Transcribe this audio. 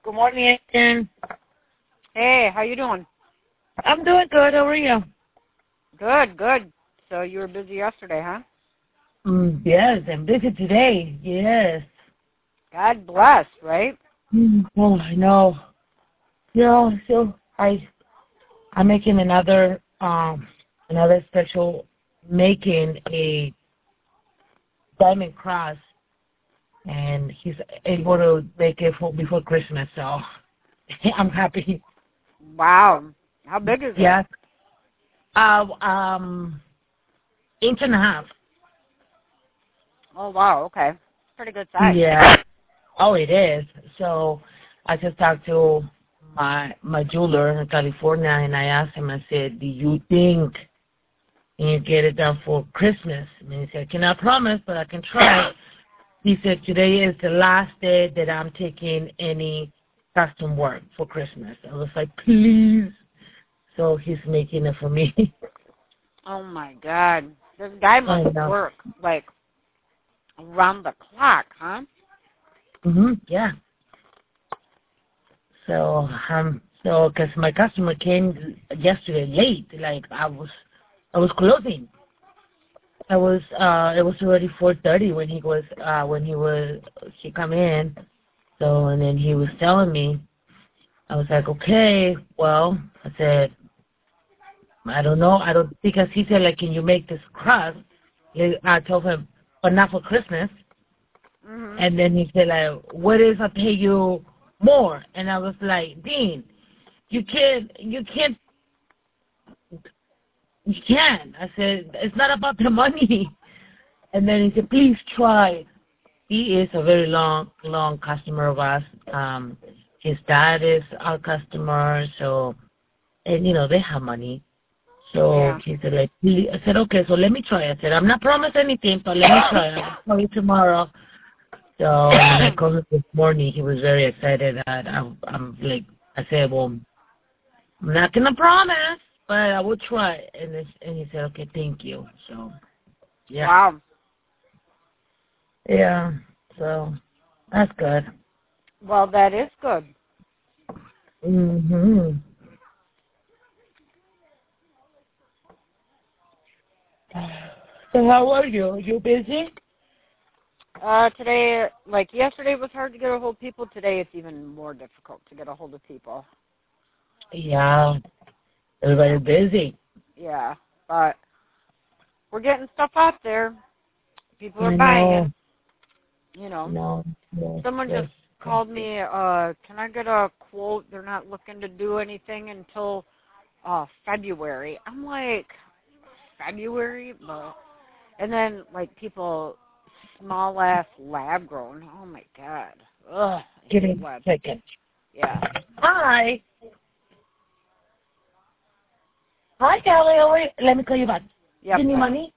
Good morning, Ethan. Hey, how you doing? I'm doing good. How are you? Good, good. So you were busy yesterday, huh? Yes, I'm busy today. Yes. God bless, right? Oh, I know. Yeah, so I'm making another special, making a diamond cross, and he's able to make it before Christmas. So I'm happy. Wow. How big is it? Yes. Inch and a half. Oh, wow. Okay. Pretty good size. Yeah. Oh, it is. So I just talked to my jeweler in California, and I asked him, I said, do you think you get it done for Christmas? And he said, I cannot promise, but I can try. He said, today is the last day that I'm taking any custom work for Christmas. I was like, please. So he's making it for me. Oh, my God. This guy must work, like, around the clock, huh? Yeah. So, because my customer came yesterday late, like I was closing. It was already 4:30 when he come in. So, and then he was telling me, I was like, okay, well, I said, I don't know, because he said, like, can you make this crust? I told him, but not for Christmas. Mm-hmm. And then he said, like, what if I pay you more? And I was like, Dean, you can't. I said, it's not about the money. And then he said, please try. He is a very long customer of us. His dad is our customer, so, and, they have money. So he said, like, please. I said, okay, so let me try. I said, I'm not promising anything, but let me try. I'll call you tomorrow. So when I called him this morning, he was very excited. I'm like, I said, well, I'm not going to promise, but I will try. And he said, okay, thank you. So, yeah. Wow. Yeah, so that's good. Well, that is good. Mhm. So how are you? You busy? Today, like yesterday was hard to get a hold of people. Today it's even more difficult to get a hold of people. Yeah, everybody's busy. Yeah, but we're getting stuff out there. People are buying it. No. Someone just called me, can I get a quote? They're not looking to do anything until February. I'm like, February? And then, like, people, small-ass lab-grown. Oh, my God. Ugh. Give me a second. Yeah. Hi, Kelly. Let me call you back. Yep. Give me money.